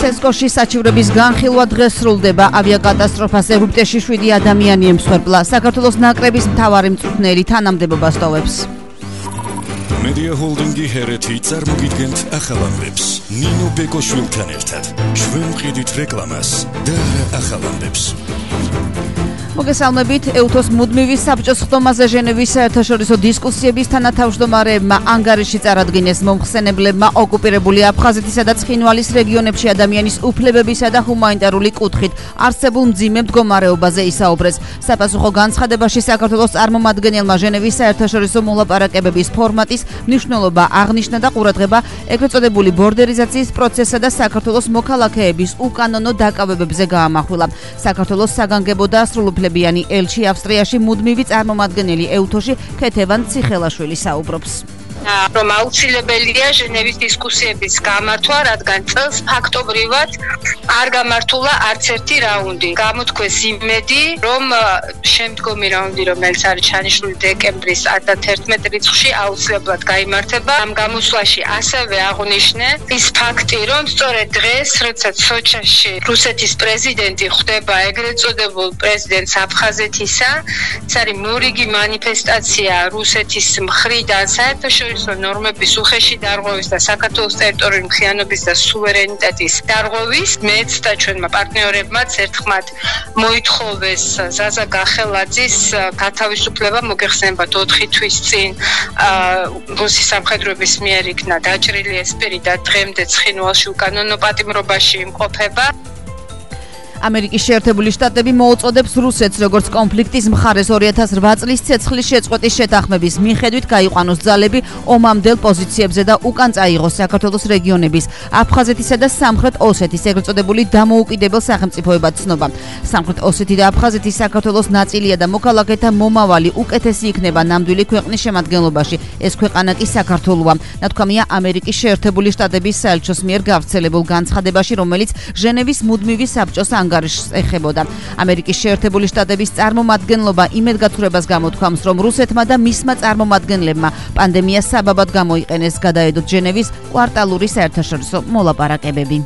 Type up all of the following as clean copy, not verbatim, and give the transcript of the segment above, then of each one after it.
ცესკოში საჩივრების განხილვა დღეს სრულდება. ავიაკატასტროფას ეგვიპტეში 7 ადამიანი ემსხვერპლა. საქართველოს ნაკრების მთავარი მწვრთნელი თანამდებობას ტოვებს. Media Holding-ი ჰერეთი წარმოგიდგენთ ახალ ამბებს. ნინო ბეკოშვილთან ერთად. ჩვენ ვყიდით რეკლამას და ახალ ამბებს. მოგესალმებით, ევთოს მუდმივი საბჭოს ხდომაზე ჟენევის საერთაშორისო დისკუსიების თანათავმჯდომარეებმა ანგარიში წარადგინეს მომხსენებლებმა ოკუპირებული აფხაზეთისა და ცხინვალის რეგიონებში ადამიანის უფლებებისა და ჰუმანიტარული კუთხით არსებულ მძიმე მდგომარეობაზე ისაუბრეს. საპასუხო განცხადებაში საქართველოს წარმომადგენელმა ჟენევის საერთაშორისო მოლაპარაკებების ფორმატის მნიშვნელობა აღნიშნა და ყურადღება ეგრეთ წოდებული ბორდერიზაციის პროცესსა და საქართველოს მოქალაქეების უკანონო დაკავებებზე გაამახვილა. საქართველოს საგანგებო და სრულუფლებიანი ელჩი ავსტრიაში მუდმივი წარმომადგენელი ევთოში ქეთევან ციხელაშვილი საუბრობს. რომ აუცილებელია ჟენევის დისკუსიების გამართვა, რადგან წელს ფაქტობრივად არ გამართულა არც ერთი რაუნდი. გამოთქვეს იმედი, რომ შემდგომი რაუნდი, რომელიც არის ჩანიშნული დეკემბრის 11 რიცხვში, აუცილებლად გაიმართება. ამ გამოსვლაში ასევე აღნიშნე ის ფაქტი, რომ სწორედ დღეს, როცა სოჩაში რუსეთის პრეზიდენტი ხვდება ეგრეთ წოდებულ პრეზიდენტს აფხაზეთისა, ეს არის მორიგი მანიფესტაცია რუსეთის მხრიდან საერთაშორისო ნორმების უხეში დარღვევის და საქართველოს ტერიტორიული მხიანობის და სუვერენიტეტის დარღვევის. მეც და ჩვენმა პარტნიორებმაც ერთხმად მოითხოვეს ზაზა გახელაძის გათავისუფლება. მოგეხსენებათ 4 თვის წინ რუსის სამხედროების მიერ იქნა დაჭრილი ესპერი და დღემდე ცხინვალში უკანონო პატიმრობაში იმყოფება. ამერიკის შეერთებული შტატები მოუწოდებს რუსეთს როგორც კონფლიქტის მხარეს 2008 წლის ცეცხლის შეწყვეტის შეთანხმების მიხედვით გაიყვანოს ძალები ომამდელ პოზიციებზე და უკან წაიღოს საქართველოს რეგიონების აფხაზეთისა და სამხრეთ ოსეთის ეგრეთ წოდებული დამოუკიდებელ სახელმწიფოებად ცნობა. სამხრეთ ოსეთი და აფხაზეთი საქართველოს ნაწილია და მოქალაქეთა მომავალი უკეთესი იქნება ნამდვილი ქვეყნის შემადგენლობაში. ეს ქვეყანა კი საქართველოა. ნათქვამია ამერიკის შეერთებული შტატების საელჩოს მიერ გავრცელებულ განცხადებაში, რომელიც ჟენევის მუდმივი საბჭოს ანგარიშს ეხებოდა. ამერიკის შეერთებული შტატების წარმომადგენლობა იმედგაცრუებას გამოთქვამს, რომ რუსეთმა და მისმა წარმომადგენლებმა პანდემიას საბაბად გამოიყენეს გადაედოთ ჟენევის კვარტალური საერთაშორისო მოლაპარაკებები.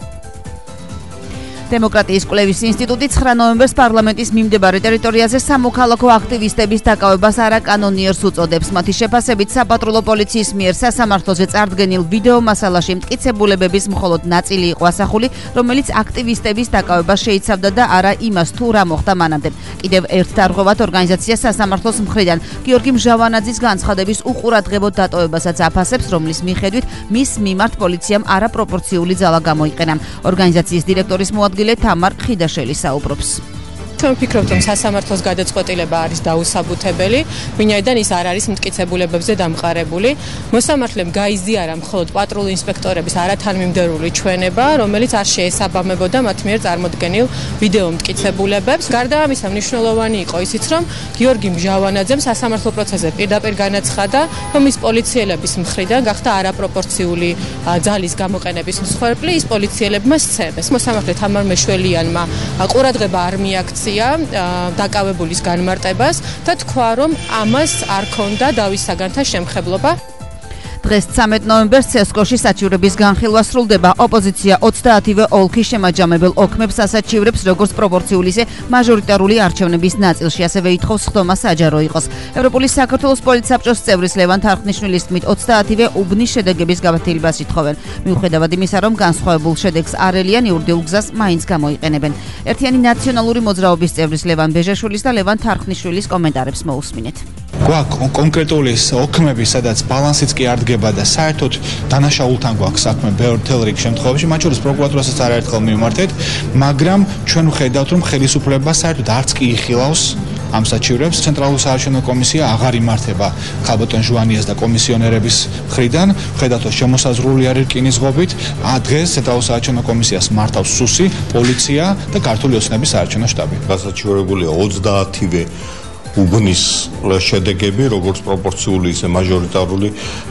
დემოკრატიის კვლევის ინსტიტუტი 9 ნოემბერს პარლამენტის მიმდებარე ტერიტორიაზე სამოქალაქო აქტივისტების დაკავებას არაკანონიერს უწოდებს. მათი შეფასებით საპატრულო პოლიციის მიერ სასამართლოზე წარდგენილ ვიდეო მასალაში მტკიცებულებების მხოლოდ ნაწილი იყო ასახული, რომელიც აქტივისტების დაკავებას შეიცავდა და არა იმას, თუ რა მოხდა მანამდე. კიდევ ერთ დარღვევად ორგანიზაცია სასამართლოს მხრიდან გიორგი მჟავანაძის განცხადების უყურადღებოდ დატოვებასაც აფასებს, რომლის მიხედვით მის მიმართ პოლიციამ არაპროპორციული ძალა გამოიყენა. ორგანიზაციის დირექტორის მოადგილე თამარ ხიდაშელი საუბრობს. ვფიქრობ, რომ სასამართლოს გადაწყვეტილება არის დაუსაბუთებელი, ვინაიდან ის არ არის მტკიცებულებებზე დამყარებული. მოსამართლემ გაიზიარა მხოლოდ პატრული ინსპექტორების არათანმიმდევრული ჩვენება, რომელიც არ შეესაბამებოდა მათ მიერ წარმოდგენილ ვიდეო მტკიცებულებებს. გარდა ამისა, მნიშვნელოვანი იყო ისიც, რომ გიორგი მჟავანაძემ სასამართლო პროცესზე პირდაპირ განაცხადა, რომ ის პოლიციელების მხრიდან გახდა არაპროპორციული ძალის გამოყენების მსხვერპლი, ის პოლიციელებმა სცემეს. მოსამართლე თამარ მეშველიანმა ყურადღება არ მიაქცია დაკავებულის განმარტებას და თქვა, რომ ამას არ ქონდა დავის საგანთა შემხებლობა. დღეს 13 ნოემბერს ცესკოში საჩივრების განხილვა სრულდება. ოპოზიცია 30-ვე ოლქის შემაჯამებელ ოქმებს ასაჩივრებს როგორც პროპორციული ისე მაჟორიტარული არჩევნების ნაწილში, ასევე ითხოვს ხდომა საჯარო იყოს. ევროპული საქართველოს პოლიცსაბჭოს წევრის ლევან თარხნიშვილის თქმით 30-ვე უბნის შედეგების გაბათილებას ითხოვენ. მიუხედავად იმისა, რომ განსხვავებულ შედეგს არ ელიან, იურიდიულ გზას მაინც გამოიყენებენ. ერთიანი ნაციონალური მოძრაობის წევრის ლევან ბეჟაშვილის და ლევან თარხნიშვილის კომენტარებს მოусმინეთ. გვაქვს კონკრეტული ოქმები, სადაც ბალანსიც კი არ დგება და საერთოდ დანაშაულთან გვაქვს საქმე ბევრ რიგ შემთხვევებში, მათ შორის პროკურატურასაც არაერთხელ მივმართეთ, მაგრამ ჩვენ ვხედავთ, რომ ხელისუფლება საერთოდ არც კი იხილავს ამ საჩივრებს. ცენტრალური საარჩევნო კომისია აღარ იმართება ხალბატონ ჟუანიას და კომისიონერების მხრიდან. ვხედავთ, რომ შემოსაზღვრული არის რკინისღობით. დღეს ცენტრალურ საარჩევნო კომისიას მართავს სუსი, პოლიცია და ქართული ოცნების საარჩევნო შტაბი. გასაჩივრებულია 30-ვე უბნის შედეგები, როგორც პროპორციული ისე მაჟორიტარული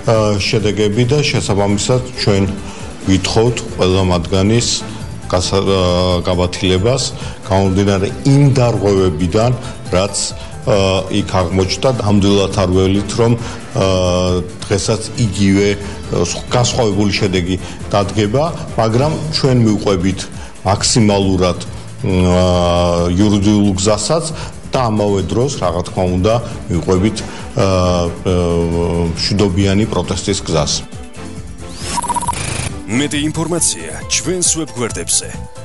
შედეგები და შესაბამისად ჩვენ ვითხოვთ ყველა მათგანის გაბათილებას გამომდინარე იმ დარღვევებიდან, რაც იქ აღმოჩნდა. ნამდვილად არ ველით, რომ დღესაც იგივე განსხვავებული შედეგი დადგება, მაგრამ ჩვენ მივყვებით მაქსიმალურად იურიდიულ გზასაც და ამავე დროს რა თქმა უნდა მიყვებით მშვიდობიანი პროტესტის გზას. მეტი ინფორმაცია ჩვენს ვებგვერდებზე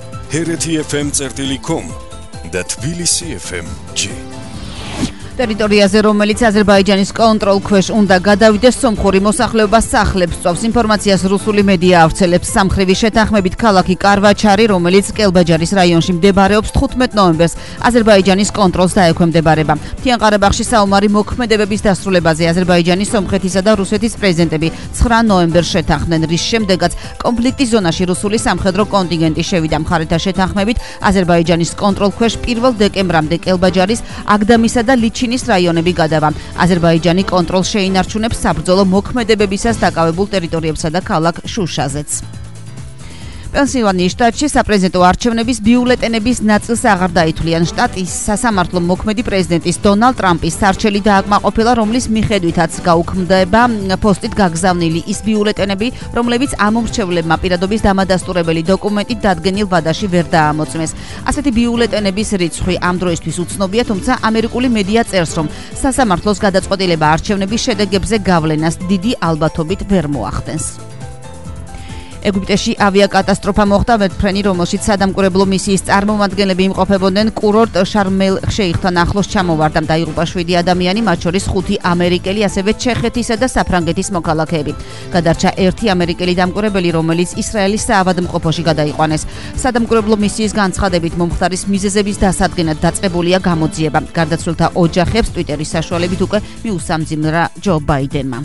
hrt.fm.com და tbilisi.fm.g ტერიტორიაზე, რომელიც აზერბაიჯანის კონტროლ ქვეშ უნდა გადავიდეს, სომხური მოსახლეობა სახლებს წვავს. ინფორმაციას რუსული მედია ავრცელებს. სამხრივი შეთანხმებით ქალაქი კარვაჩარი, რომელიც კელბაჯარის რაიონში მდებარეობს, 15 ნოემბერს აზერბაიჯანის კონტროლს დაექვემდებარება. მთიან ყარაბაღში საომარი მოქმედებების დასრულებაზე აზერბაიჯანის, სომხეთისა და რუსეთის პრეზიდენტები 9 ნოემბერს შეთანხმდნენ, რის შემდეგაც კონფლიქტის ზონაში რუსული სამხედრო კონტინგენტი შევიდა. მხარეთა შეთანხმებით აზერბაიჯანის კონტროლ ქვეშ 1 დეკემბრამდე კელბაჯარის, აგდამისა და ლიჩინის რაიონები გადავა. აზერბაიჯანი კონტროლს შეინარჩუნებს საბრძოლო მოქმედებებისას დაკავებულ ტერიტორიებსა და ქალაქ შუშაზეც. პენსილვანიის შტატში საპრეზიდენტო არჩევნების ბიულეტენების ნაწილს აღარ დაითვლიან. შტატის სასამართლო მოქმედი პრეზიდენტის დონალდ ტრამპის სარჩელი დააკმაყოფილა, რომლის მიხედვითაც გაუქმდება პოსტით გაგზავნილი ის ბიულეტენები, რომლებიც ამომრჩევლებმა პირადობის დამადასტურებელი დოკუმენტით დადგენილ ვადაში ვერ დაამოწმეს. ასეთი ბიულეტენების რიცხვი ამ დროისთვის უცნობია, თუმცა ამერიკული მედია წერს, რომ სასამართლოს გადაწყვეტილება არჩევნების შედეგებზე გავლენას დიდი ალბათობით ვერ მოახდენს. ეგვიპტეში ავიაკატასტროფა მოხდა, ვერტფრენი, რომელშიც სადამკვირვებლო მისიის წარმომადგენლები იმყოფებოდნენ კურორტ შარმ-ელ-შეიხთან ახლოს ჩამოვარდა. დაიღუპა 7 ადამიანი, მათ შორის 5 ამერიკელი, ასევე ჩეხეთისა და საფრანგეთის მოქალაქეები. გადარჩა 1 ამერიკელი დამკვირვებელი, რომელიც ისრაელის საავადმყოფოში გადაიყვანეს. სადამკვირვებლო მისიის განცხადებით მომხდარის მიზეზების დასადგენად დაწყებულია გამოძიება. გარდაცვლილთა ოჯახებს ტვიტერის საშუალებით უკვე მიუსამძიმრა ჯო ბაიდენმა.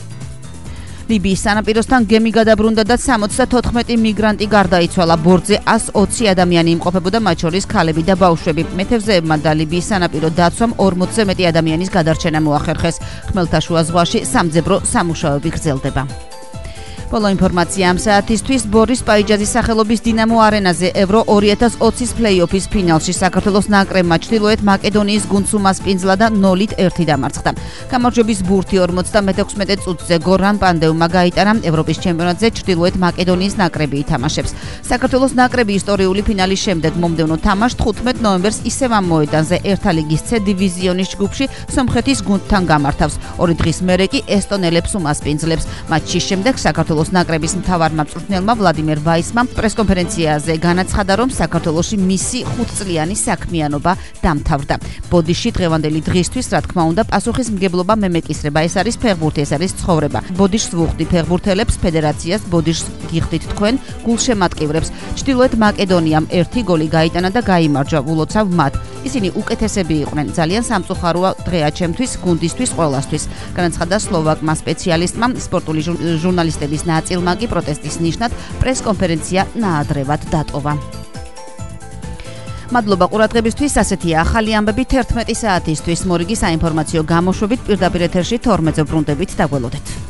ლიბიის სანაპიროსთან გემი გადაბრუნდა და 74 მიგრანტი გარდაიცვალა. ბორტზე 120 ადამიანი იმყოფებოდა, მათ შორის ქალები და ბავშვები. მეთევზეებმა და ლიბიის სანაპირო დაცვამ 40-ზე მეტი ადამიანის გადარჩენა მოახერხეს. ხმელთაშუა ზღვაში სამძებრო სამუშაოები გრძელდება. ბოლო ინფორმაცია ამ საათისთვის. ბორის პაიჯაძის სახელობის დინამო არენაზე ევრო 2020-ის პლეი-ოფის ფინალში საქართველოს ნაკრებმა ჩრდილოეთ მაკედონიის გუნდს უმასპინძლა და 0-1 დამარცხდა. გამარჯვების ბურთი 56 წუთზე გორან პანდეუმმა გაიტანა. ევროპის ჩემპიონატზე ჩრდილოეთ მაკედონიის ნაკრები ითამაშებს. საქართველოს ნაკრები ისტორიული ფინალის შემდეგ მომდევნო თამაშს 15 ნოემბერს ისევ ამ მოედანზე ერთა ლიგის C დივიზიონის ჯგუფში სომხეთის გუნდთან გამართავს. 2 დღის მერე კი ესტონელებს უმასპინძლებს. მატჩის შემდეგ საქართველოს ნაკრების მთავარმა მწვრთნელმა ვლადიმერ ვაისმა პრესკონფერენციაზე განაცხადა, რომ საქართველოში მისი 5 წლიანი საქმიანობა დამთავრდა. ბოდიში დღევანდელი დღისთვის, რა თქმა უნდა, პასუხისმგებლობა მემეკისრება. ეს არის ფეხბურთი, ეს არის ცხოვრება. ბოდიშს ვუხდი ფეხბურთელებს, ფედერაციას, ბოდიშს გიხდით თქვენ, გულშემატკივრებს. ჩრდილოეთ მაკედონიამ 1 გოლი გაიტანა და გაიმარჯვა, ულოცავ მათ. ისინი უკეთესები იყვნენ. ძალიან სამწუხაროა დღეა ჩემთვის, გუნდისთვის, ყველასთვის. განაცხადა სლოვაკმა სპეციალისტმა. სპორტული ჟურნალისტების ნაწილმა კი პროტესტის ნიშნად პრესკონფერენცია ნაადრევად დატოვა. მადლობა ყურადღებისთვის. ასეთია ახალი ამბები 11 საათისთვის. მორიგი საინფორმაციო გამოშვებით პირდაპირ ეთერში 12-ზე ბრუნდებით. დაგველოდეთ.